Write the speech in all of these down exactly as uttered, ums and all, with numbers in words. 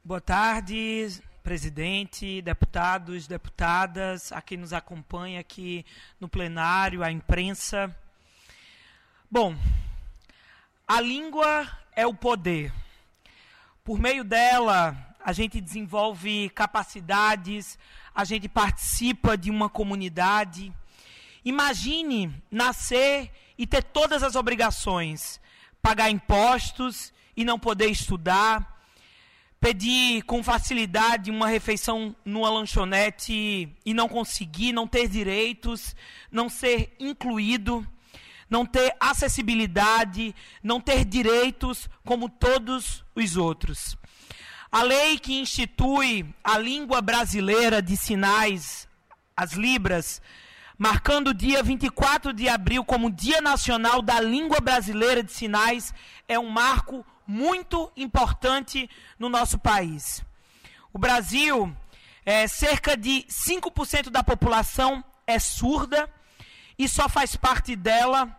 Boa tarde, presidente, deputados, deputadas, a quem nos acompanha aqui no plenário, a imprensa. Bom, a língua é o poder. Por meio dela, a gente desenvolve capacidades, a gente participa de uma comunidade. Imagine nascer e ter todas as obrigações, pagar impostos e não poder estudar, pedir com facilidade uma refeição numa lanchonete e não conseguir, não ter direitos, não ser incluído, não ter acessibilidade, não ter direitos como todos os outros. A lei que institui a língua brasileira de sinais, as Libras, marcando o dia vinte e quatro de abril como Dia Nacional da Língua Brasileira de Sinais, é um marco muito importante no nosso país. O Brasil, é, cerca de cinco por cento da população é surda e só faz parte dela,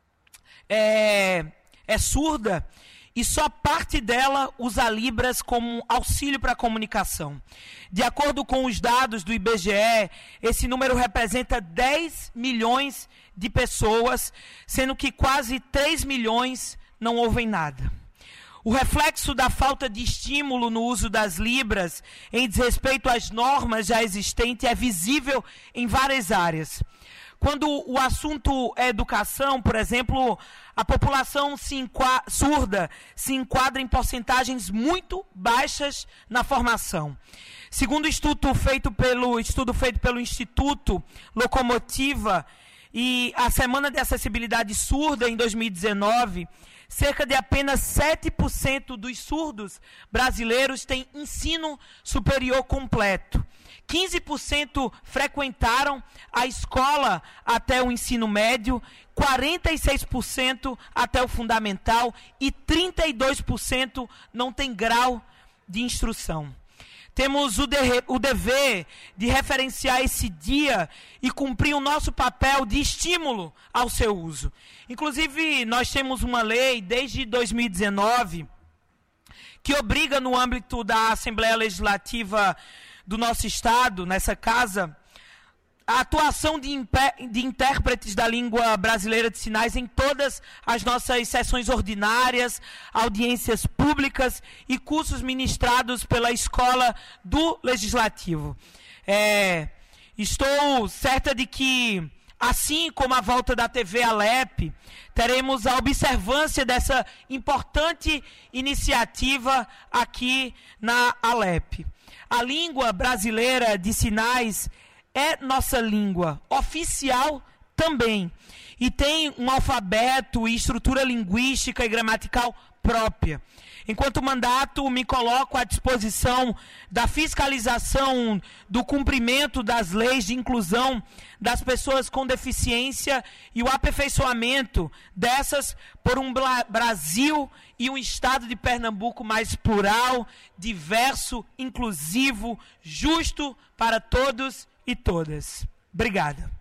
é, é surda, e só parte dela usa Libras como auxílio para a comunicação. De acordo com os dados do I B G E, esse número representa dez milhões de pessoas, sendo que quase três milhões não ouvem nada. O reflexo da falta de estímulo no uso das Libras em desrespeito às normas já existentes é visível em várias áreas. Quando o assunto é educação, por exemplo, a população se enqua- surda se enquadra em porcentagens muito baixas na formação. Segundo o estudo feito pelo, estudo feito pelo Instituto Locomotiva e a Semana de Acessibilidade Surda em dois mil e dezenove, cerca de apenas sete por cento dos surdos brasileiros têm ensino superior completo. quinze por cento frequentaram a escola até o ensino médio, quarenta e seis por cento até o fundamental e trinta e dois por cento não tem grau de instrução. Temos o, de, o dever de referenciar esse dia e cumprir o nosso papel de estímulo ao seu uso. Inclusive, nós temos uma lei desde dois mil e dezenove que obriga, no âmbito da Assembleia Legislativa do nosso Estado, nessa casa, a atuação de, de intérpretes da língua brasileira de sinais em todas as nossas sessões ordinárias, audiências públicas e cursos ministrados pela Escola do Legislativo. É, estou certa de que, assim como a volta da T V Alep, teremos a observância dessa importante iniciativa aqui na Alep. A língua brasileira de sinais é nossa língua oficial também e tem um alfabeto e estrutura linguística e gramatical própria. Enquanto mandato, me coloco à disposição da fiscalização do cumprimento das leis de inclusão das pessoas com deficiência e o aperfeiçoamento dessas por um Brasil e um estado de Pernambuco mais plural, diverso, inclusivo, justo para todos e todas. Obrigada.